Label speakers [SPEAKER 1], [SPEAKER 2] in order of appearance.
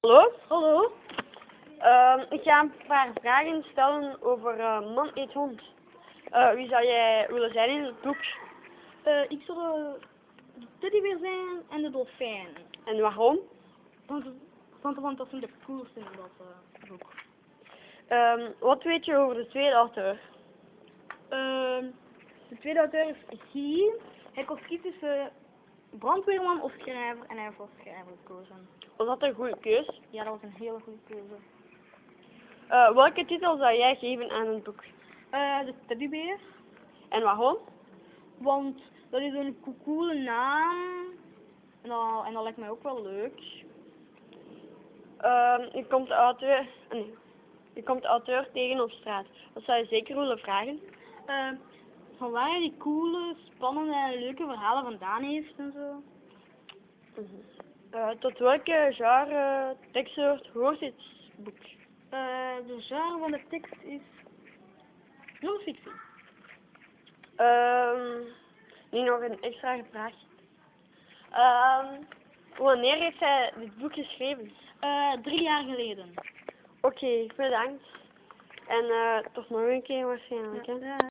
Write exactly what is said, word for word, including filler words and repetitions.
[SPEAKER 1] Hallo?
[SPEAKER 2] Hallo?
[SPEAKER 1] Uh, ik ga een paar vragen stellen over uh, Man eet hond. Uh, wie zou jij willen zijn in het boek?
[SPEAKER 2] Uh, ik zou de teddybeer zijn en de dolfijn.
[SPEAKER 1] En waarom?
[SPEAKER 2] Want, want, want dat zijn de coolste in dat uh, boek.
[SPEAKER 1] Uh, wat weet je over de tweede auteur?
[SPEAKER 2] Uh, de tweede auteur is Guy. Hij koos kiezen tussen brandweerman of schrijver en hij heeft voor schrijver gekozen.
[SPEAKER 1] Was dat een goede keus?
[SPEAKER 2] Ja, dat was een hele goede keuze.
[SPEAKER 1] Uh, welke titel zou jij geven aan het boek?
[SPEAKER 2] Uh, de teddybeer.
[SPEAKER 1] En waarom?
[SPEAKER 2] Want dat is een coole naam. En dat, en dat lijkt mij ook wel leuk.
[SPEAKER 1] Uh, je komt de auteur... Nee. Je komt de auteur tegen op straat. Wat zou je zeker willen vragen?
[SPEAKER 2] Uh, van waar hij die coole, spannende en leuke verhalen vandaan heeft en zo.
[SPEAKER 1] Uh, tot welke genre tekstsoort hoort dit boek?
[SPEAKER 2] Uh, de genre van de tekst is non-fictie.
[SPEAKER 1] Uh, nu nog een extra vraag. Uh, wanneer heeft hij dit boek geschreven?
[SPEAKER 2] Uh, drie jaar geleden.
[SPEAKER 1] Oké, okay, bedankt. En uh, tot nog een keer waarschijnlijk.
[SPEAKER 2] Ja.
[SPEAKER 1] Hè?
[SPEAKER 2] Ja.